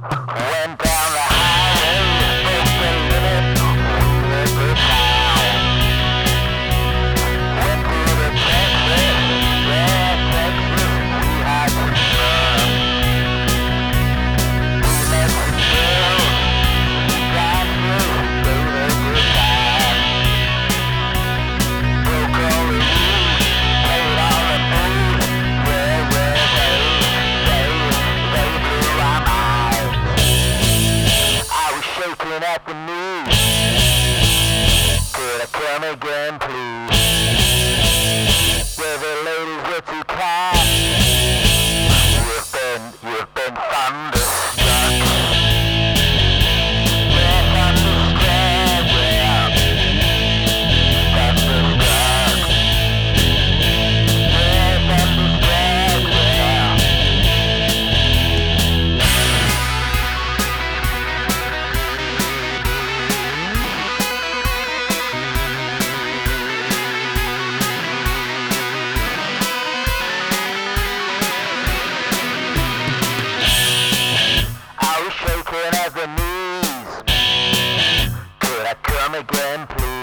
Went down the highway, broke the limit, with the town. Went through the Texas, yeah, Texas, we had some fun. We met some girls, dancers, gave a good time. Broke all the rules, paid all the booze, yeah, they blew my mind. I was shaking at the news. Could I come again, please? Were the ladies were too kind? You've been thunderstruck. Yeah, thunderstruck, yeah. Thunderstruck. Yeah, thunderstruck, yeah. I was shaking at the knees. Could I come again, please?